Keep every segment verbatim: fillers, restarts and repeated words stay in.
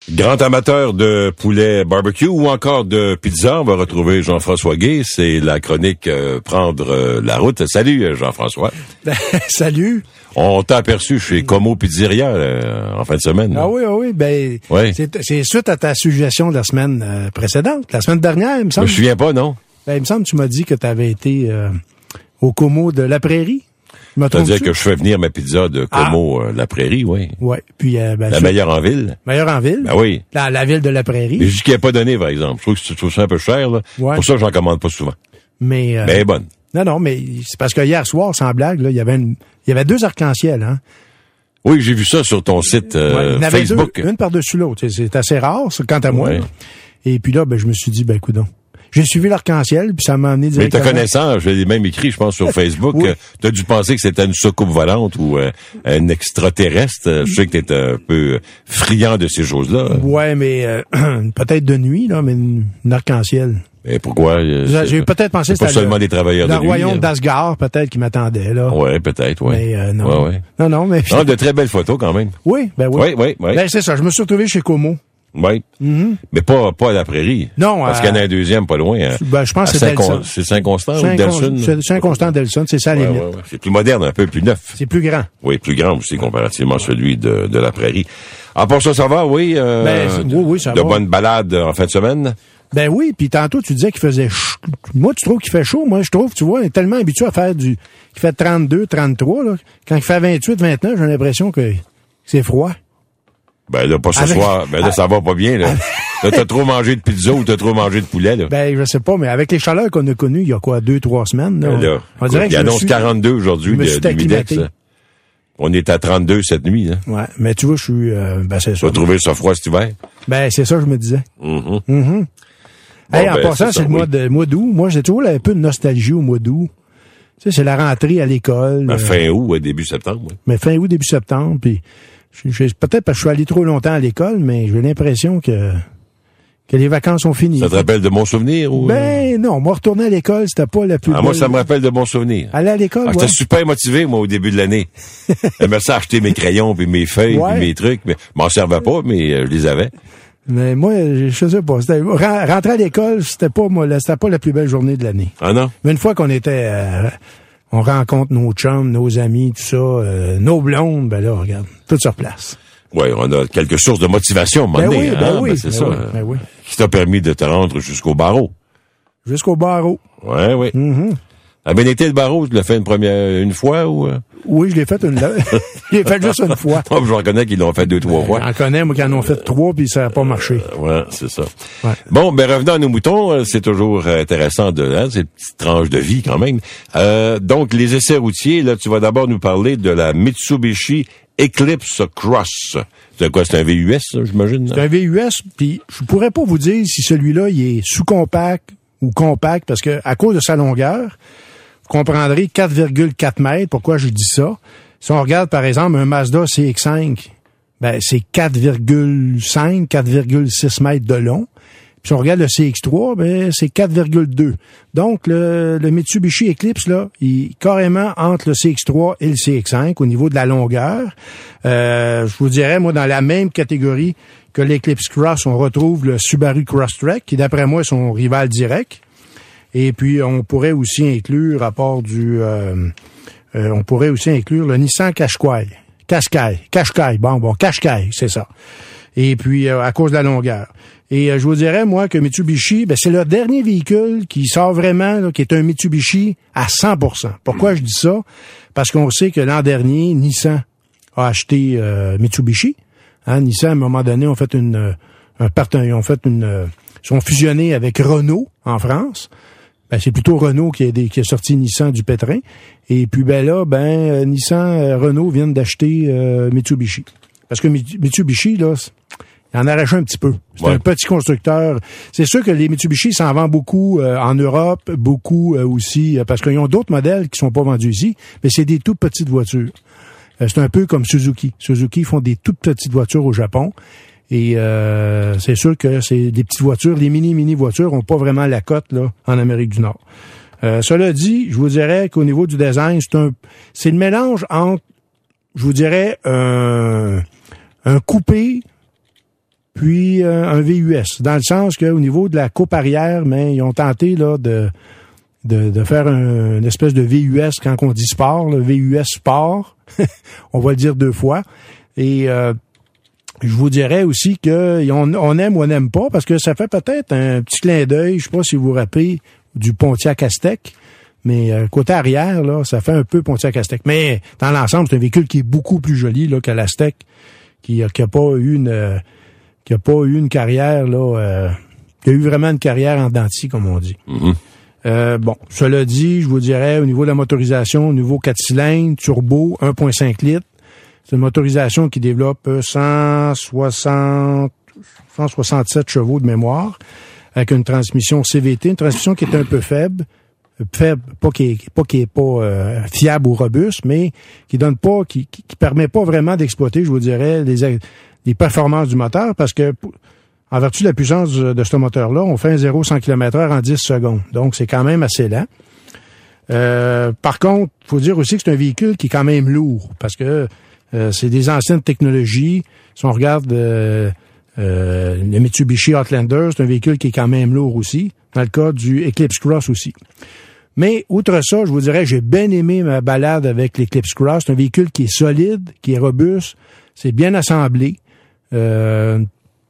Grand amateur de poulet barbecue ou encore de pizza, on va retrouver Jean-François Guay. C'est la chronique euh, Prendre euh, la route. Salut Jean-François. Ben, salut. On t'a aperçu chez Como Pizzeria euh, en fin de semaine. Ah oui, ah oui. Ben, oui. C'est, c'est suite à ta suggestion de la semaine euh, précédente, la semaine dernière, il me semble. Je me souviens pas, non? Ben, il me semble que tu m'as dit que tu avais été euh, au Como de la Prairie. C'est-à-dire que je fais venir ma pizza de Como, ah. euh, la Prairie, oui. Oui. Puis, euh, ben, la meilleure en ville. Meilleure en ville. Ben oui. La, la ville de la Prairie. Mais juste qu'il n'est pas donné, par exemple. Je trouve que tu trouves ça un peu cher, là. Ouais. Pour ça, j'en commande pas souvent. Mais, euh, mais elle est bonne. Non, non, mais c'est parce que hier soir, sans blague, là, il y avait une, il y avait deux arcs-en-ciel, hein. Oui, j'ai vu ça sur ton site euh, ouais, il y en avait Facebook. Deux, une par-dessus l'autre. C'est assez rare, quant à moi. Ouais. Et puis là, ben, je me suis dit, ben, coudonc. J'ai suivi l'arc-en-ciel, puis ça m'a amené directement... Mais te connaissant, je l'ai même écrit, je pense, sur Facebook, oui. euh, t'as dû penser que c'était une soucoupe volante ou euh, un extraterrestre. Je sais que t'es un peu friand de ces choses-là. Ouais, mais euh, peut-être de nuit, là, mais une, une arc-en-ciel. Mais pourquoi? Euh, J'ai peut-être pensé que c'était pas seulement le, des travailleurs le de nuit. Le royaume d'Asgard, peut-être, qui m'attendait, là. Ouais, peut-être, oui. Mais euh, non. Ouais, ouais. Non, non, mais... Non, de très belles photos, quand même. Oui, ben oui. Oui, oui, oui. Ben, c'est ça, je me suis retrouvé chez Como. Oui. Mm-hmm. Mais pas, pas à la Prairie. Non. Parce euh, qu'il y en a un deuxième pas loin. Hein, ben, je pense que c'est Delson. C'est Saint-Constant Saint ou Delson? C'est Saint-Constant Delson, c'est ça, les ouais, ouais, ouais. C'est plus moderne, un peu plus neuf. C'est plus grand. Oui, plus grand aussi, comparativement à celui de, de la Prairie. En pour ça, ça va, oui? Euh, ben, oui, oui, ça de va. De bonnes balades en fin de semaine? Ben oui, puis tantôt, tu disais qu'il faisait chaud. Moi, tu trouves qu'il fait chaud? Moi, je trouve, tu vois, on est tellement habitué à faire du... qu'il fait trente-deux, trente-trois, là. Quand il fait vingt-huit, vingt-neuf, j'ai l'impression que c'est froid. Ben là, pas ce avec... soir. Ben là, ça va pas bien, là. Là, t'as trop mangé de pizza ou t'as trop mangé de poulet, là. Ben, je sais pas, mais avec les chaleurs qu'on a connues il y a quoi, deux, trois semaines, là. Ben là on, on dirait il annonce suis... quarante-deux aujourd'hui de, de Midex. On est à trente-deux cette nuit, là. Ouais, mais tu vois, je suis, euh, ben, c'est ça. Tu vas trouver ça froid cet hiver? Ben, c'est ça que je me disais. Mm-hmm. Mm-hmm. Bon, hey, ben, en passant, c'est, c'est le mois, de, mois d'août. Moi, j'ai toujours un peu de nostalgie au mois d'août. Tu sais, c'est la rentrée à l'école. Ben, euh, fin août, ouais, début septembre, oui. Mais fin août, début septembre, puis peut-être parce que je suis allé trop longtemps à l'école, mais j'ai l'impression que que les vacances sont finies. Ça te rappelle de bons souvenirs ou? Ben non, moi retourner à l'école, c'était pas la plus. Ah, moi, ça me rappelle de bons souvenirs. Aller à l'école, ah, ouais. J'étais super motivé, moi, au début de l'année. J'aimais ça acheter mes crayons puis mes feuilles ouais. puis mes trucs, mais je m'en servais pas, mais euh, je les avais. Mais moi, je sais pas. C'était, rentrer à l'école, c'était pas moi, c'était pas la plus belle journée de l'année. Ah non? Mais une fois qu'on était, euh, on rencontre nos chums, nos amis, tout ça, euh, nos blondes, ben là, regarde, tout sur place. Oui, on a quelques sources de motivation à un moment ben donné. Oui, ben hein? oui, ben c'est ben ça. Oui, ben oui. Qui t'a permis de te rendre jusqu'au barreau. Jusqu'au barreau. Oui, oui. Mm-hmm. A bien été le barreau, tu l'as fait une première, une fois ou? Euh... Oui, je l'ai fait une, je l'ai fait juste une fois. Oh, je reconnais qu'ils l'ont fait deux, trois fois. J'en connais, moi, qui en ont fait trois, puis ça n'a pas marché. Euh, ouais, c'est ça. Ouais. Bon, ben, revenons à nos moutons. C'est toujours intéressant de, hein, c'est une petite tranche de vie, quand même. Euh, donc, les essais routiers, là, tu vas d'abord nous parler de la Mitsubishi Eclipse Cross. C'est quoi, c'est un V U S, ça, j'imagine? C'est un V U S, puis je pourrais pas vous dire si celui-là, il est sous-compact ou compact, parce que à cause de sa longueur, vous comprendrez quatre virgule quatre mètres. Pourquoi je dis ça? Si on regarde, par exemple, un Mazda C X cinq, ben, c'est quatre virgule cinq, quatre virgule six mètres de long. Puis si on regarde le C X trois, ben, c'est quatre virgule deux. Donc, le, le Mitsubishi Eclipse, là, il est carrément entre le C X trois et le C X cinq au niveau de la longueur. Euh, je vous dirais, moi, dans la même catégorie que l'Eclipse Cross, on retrouve le Subaru Crosstrek, qui, d'après moi, est son rival direct. Et puis, on pourrait aussi inclure, à part du... Euh, euh, on pourrait aussi inclure le Nissan Qashqai. Qashqai. Qashqai. Bon, bon, Qashqai, c'est ça. Et puis, euh, à cause de la longueur. Et euh, je vous dirais, moi, que Mitsubishi, ben, c'est le dernier véhicule qui sort vraiment, là, qui est un Mitsubishi à cent pour cent. Pourquoi je dis ça? Parce qu'on sait que l'an dernier, Nissan a acheté euh, Mitsubishi. Hein, Nissan, à un moment donné, ont fait une, un partenariat, ont fait une, euh, sont fusionnés avec Renault en France. Ben, c'est plutôt Renault qui a, des, qui a sorti Nissan du pétrin. Et puis, ben là, ben, euh, Nissan, euh, Renault viennent d'acheter euh, Mitsubishi. Parce que Mitsubishi, là, il en arrache un petit peu. C'est ouais. un petit constructeur. C'est sûr que les Mitsubishi s'en vendent beaucoup euh, en Europe, beaucoup euh, aussi, euh, parce qu'ils ont d'autres modèles qui sont pas vendus ici, mais c'est des toutes petites voitures. Euh, c'est un peu comme Suzuki. Suzuki font des toutes petites voitures au Japon. Et euh, c'est sûr que c'est des petites voitures, les mini-mini voitures ont pas vraiment la cote là en Amérique du Nord. Euh, cela dit, je vous dirais qu'au niveau du design, c'est un c'est le mélange entre, je vous dirais, un, un coupé puis euh, un V U S, dans le sens qu'au niveau de la coupe arrière, mais ils ont tenté là de de, de faire un, une espèce de V U S quand on dit sport, le V U S sport, on va le dire deux fois, et euh, je vous dirais aussi que on, on aime ou on n'aime pas, parce que ça fait peut-être un petit clin d'œil, je sais pas si vous vous rappelez, du Pontiac Aztek, mais euh, côté arrière, là, ça fait un peu Pontiac Aztek. Mais dans l'ensemble, c'est un véhicule qui est beaucoup plus joli là que l'Aztek, qui, qui a pas eu une euh, qui a pas eu une carrière, là, euh, qui a eu vraiment une carrière en denti, comme on dit. Mm-hmm. Euh, bon, cela dit, je vous dirais, au niveau de la motorisation, au niveau quatre cylindres, turbo, un virgule cinq litres, c'est une motorisation qui développe cent soixante, cent soixante-sept chevaux de mémoire, avec une transmission C V T, une transmission qui est un peu faible, faible, pas qui est pas qui est pas euh, fiable ou robuste, mais qui donne pas, qui, qui, qui permet pas vraiment d'exploiter, je vous dirais, les, les performances du moteur, parce que en vertu de la puissance de, de ce moteur-là, on fait un zéro à cent kilomètres heure en dix secondes. Donc, c'est quand même assez lent. Euh, par contre, il faut dire aussi que c'est un véhicule qui est quand même lourd, parce que Euh, c'est des anciennes technologies. Si on regarde euh, euh, le Mitsubishi Outlander, c'est un véhicule qui est quand même lourd aussi. Dans le cas du Eclipse Cross aussi. Mais, outre ça, je vous dirais, j'ai bien aimé ma balade avec l'Eclipse Cross. C'est un véhicule qui est solide, qui est robuste, c'est bien assemblé. Euh,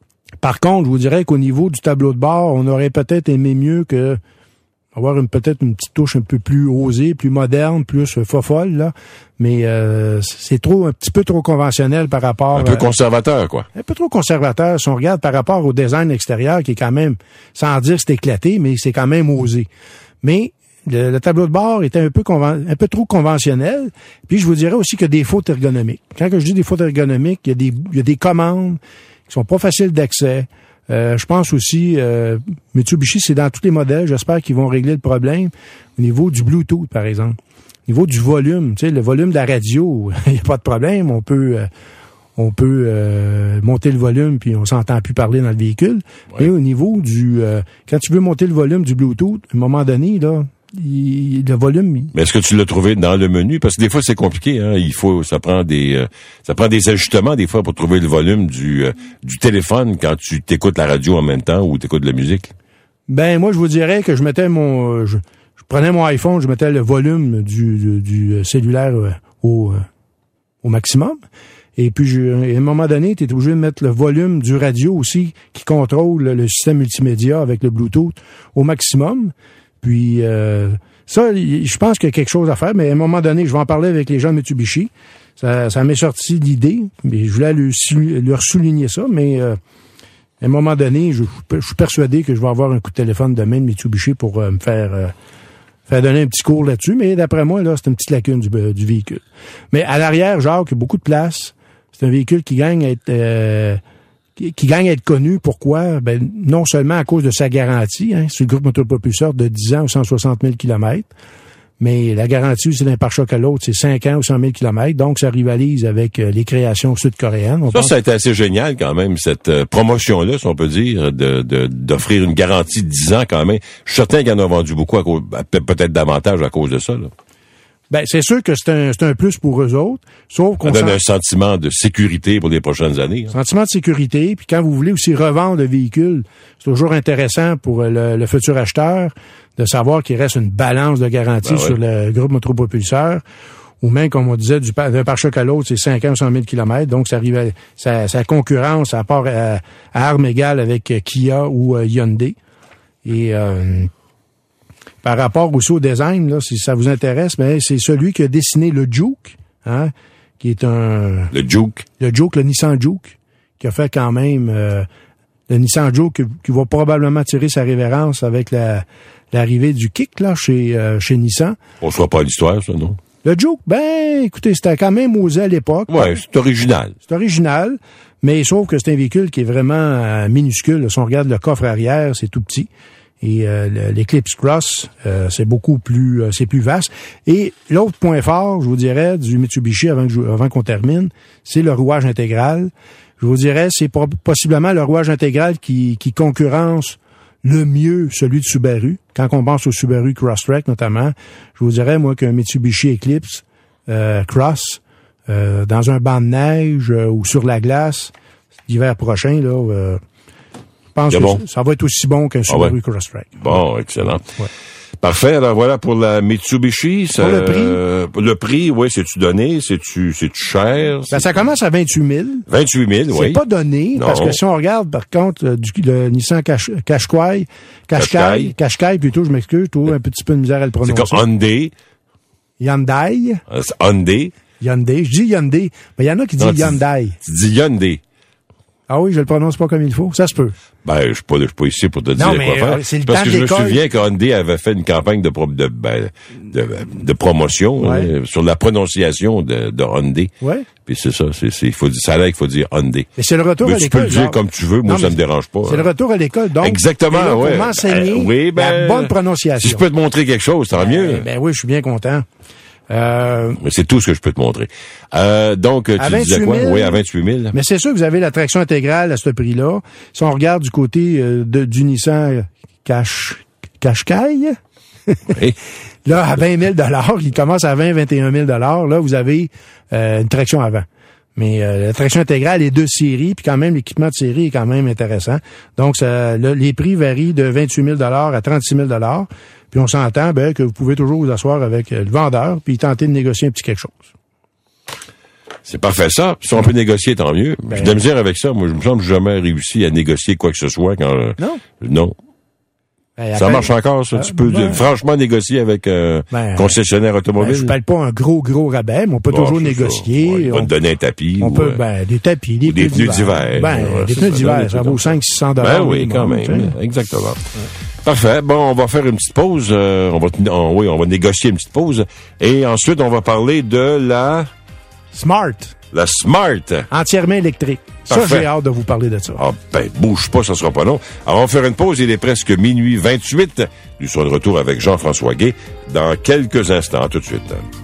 par contre, je vous dirais qu'au niveau du tableau de bord, on aurait peut-être aimé mieux que avoir une, peut-être une petite touche un peu plus osée, plus moderne, plus fofolle, là. Mais euh, c'est trop un petit peu trop conventionnel par rapport... Un peu conservateur, quoi. Un peu trop conservateur, si on regarde par rapport au design extérieur, qui est quand même, sans dire que c'est éclaté, mais c'est quand même osé. Mais le, le tableau de bord était un peu conven, un peu trop conventionnel. Puis je vous dirais aussi qu'il y a des fautes ergonomiques. Quand je dis des fautes ergonomiques, il y a des, il y a des commandes qui sont pas faciles d'accès. Euh, je pense aussi, euh, Mitsubishi, c'est dans tous les modèles. J'espère qu'ils vont régler le problème au niveau du Bluetooth, par exemple. Au niveau du volume, tu sais, le volume de la radio, il n'y a pas de problème. On peut, euh, on peut euh, monter le volume puis on s'entend plus parler dans le véhicule. Ouais. Mais au niveau du, euh, quand tu veux monter le volume du Bluetooth, à un moment donné, là, il, le volume. Il... Mais est-ce que tu l'as trouvé dans le menu? Parce que des fois, c'est compliqué, hein. Il faut, ça prend des, euh, ça prend des ajustements, des fois, pour trouver le volume du, euh, du téléphone quand tu t'écoutes la radio en même temps ou t'écoutes de la musique. Ben, moi, je vous dirais que je mettais mon, euh, je, je prenais mon iPhone, je mettais le volume du, du, du cellulaire euh, au, euh, au maximum. Et puis, je, à un moment donné, tu es obligé de mettre le volume du radio aussi, qui contrôle le système multimédia avec le Bluetooth au maximum. Puis euh, ça, je pense qu'il y a quelque chose à faire, mais à un moment donné, je vais en parler avec les gens de Mitsubishi. Ça, ça m'est sorti l'idée, mais je voulais leur souligner ça, mais euh, à un moment donné, je, je suis persuadé que je vais avoir un coup de téléphone demain de Mitsubishi pour euh, me faire euh, faire donner un petit cours là-dessus, mais d'après moi, là, c'est une petite lacune du, du véhicule. Mais à l'arrière, Jacques, il y a beaucoup de place. C'est un véhicule qui gagne à être... Euh, qui gagne à être connu. Pourquoi? Ben, non seulement à cause de sa garantie, hein, sur le groupe motopropulseur de dix ans ou cent soixante mille kilomètres, mais la garantie aussi d'un pare-choc à l'autre, c'est cinq ans ou cent mille kilomètres, donc ça rivalise avec euh, les créations sud-coréennes. On ça, pense... ça a été assez génial quand même, cette euh, promotion-là, si on peut dire, de, de d'offrir une garantie de dix ans quand même. Je suis certain qu'il y en a vendu beaucoup, à cause, peut-être davantage à cause de ça, là. Ben, c'est sûr que c'est un, c'est un plus pour eux autres, sauf qu'on... Ça donne sent... un sentiment de sécurité pour les prochaines années. Hein. Sentiment de sécurité, puis quand vous voulez aussi revendre le véhicule, c'est toujours intéressant pour le, le futur acheteur de savoir qu'il reste une balance de garantie ben ouais. sur le groupe motopropulseur, ou même, comme on disait, du, d'un pare-choc à l'autre, c'est cinq ans ou cent mille kilomètres, donc ça arrive à, ça, ça concurrence à part à, à armes égales avec Kia ou euh, Hyundai. Et... Euh, par rapport aussi au design, là, si ça vous intéresse, mais c'est celui qui a dessiné le Juke, hein, qui est un... Le Juke. Le Juke, le Nissan Juke, qui a fait quand même... Euh, le Nissan Juke qui, qui va probablement tirer sa révérence avec la l'arrivée du Kick, là, chez, euh, chez Nissan. On se voit pas l'histoire, ça, non? Le Juke, ben, écoutez, c'était quand même osé à l'époque. Ouais, c'est original. C'est original, mais sauf que c'est un véhicule qui est vraiment euh, minuscule. Si on regarde le coffre arrière, c'est tout petit. Et euh, l'Eclipse Cross, euh, c'est beaucoup plus, euh, c'est plus vaste. Et l'autre point fort, je vous dirais, du Mitsubishi avant que je, avant qu'on termine, c'est le rouage intégral. Je vous dirais, c'est possiblement le rouage intégral qui, qui concurrence le mieux celui de Subaru. Quand on pense au Subaru Crosstrek notamment, je vous dirais moi qu'un Mitsubishi Eclipse euh, Cross euh, dans un banc de neige euh, ou sur la glace, l'hiver prochain, là, euh, je pense c'est que bon. ça va être aussi bon qu'un Subaru ah ouais. Crosstrek. Bon, excellent. Ouais. Parfait. Alors voilà pour la Mitsubishi. Ça, pour le prix? Euh, le prix, oui, c'est-tu donné? C'est-tu, c'est-tu cher? Ben, ça commence à vingt-huit mille. vingt-huit mille, oui. C'est pas donné, non. parce que si on regarde, par contre, euh, du, le Nissan Cash, Qashqai, Qashqai, Qashqai plutôt, je m'excuse, j'ai toujours un petit peu de misère à le prononcer. C'est comme Hyundai. Hyundai. Euh, c'est Hyundai. Hyundai. Je dis Hyundai. Mais il y en a qui disent Non, tu- Hyundai. Tu dis Hyundai. Ah oui, je le prononce pas comme il faut. Ça se peut. Ben, je suis pas, je suis pas ici pour te dire Non, quoi mais, faire. euh, c'est le Parce temps que de je me l'école. souviens qu'Hyundai avait fait une campagne de, pro- de, ben, de, de promotion Ouais. euh, sur la prononciation de, de Hyundai. Ouais. Puis c'est ça, c'est, c'est, il faut dire, ça a l'air qu'il faut dire Hyundai. Mais c'est le retour Mais à tu l'école. peux le dire genre. comme tu veux, moi Non, ça mais me dérange pas. C'est le retour à l'école, donc. Exactement, t'es là pour ouais. m'enseigner Euh, oui, ben, la bonne prononciation. Si je peux te montrer quelque chose, tant mieux. Ben, ben oui, je suis bien content. Euh, Mais c'est tout ce que je peux te montrer. Euh, donc, À tu disais quoi? vingt-huit mille, Oui, à vingt-huit mille. mais c'est sûr que vous avez la traction intégrale à ce prix-là. Si on regarde du côté euh, de, du Nissan Cash, Qashqai, Oui. là, à vingt mille dollars, il commence à vingt, vingt et un mille dollars. Là, vous avez euh, une traction avant. Mais euh, la traction intégrale est de série, puis quand même, l'équipement de série est quand même intéressant. Donc, ça, là, les prix varient de vingt-huit mille dollars à trente-six mille dollars. Puis on s'entend ben, que vous pouvez toujours vous asseoir avec le vendeur puis tenter de négocier un petit quelque chose. C'est parfait ça. Si on peut négocier, tant mieux. Ben, J'ai de la misère avec ça. Moi, je me semble que j'ai jamais réussi à négocier quoi que ce soit quand... euh, Non. Non. Ben, Ça après- marche encore, ça. Euh, tu peux ben, franchement négocier avec un Ben, concessionnaire ben, automobile. je parle pas un gros, gros rabais, mais on peut Bon, toujours c'est négocier. ça. Ouais, il va on, te donner un tapis. on ou, peut, euh, ben, des tapis, des, ou des pneus d'hiver. Ben, Ouais, des c'est pneus ça, d'hiver, des ça trucs vaut comme cinq cents, six cents dollars. Ben oui, quand même. Exactement. Parfait. Bon, on va faire une petite pause. Euh, on va, t- on- oui, on va négocier une petite pause. Et ensuite, on va parler de la, Smart, la Smart. entièrement électrique. Ça, Parfait. j'ai hâte de vous parler de ça. Ah, ben, bouge pas, ça sera pas long. Alors, on va faire une pause. Il est presque minuit vingt-huit. Nous serons de retour avec Jean-François Guay dans quelques instants. À tout de suite.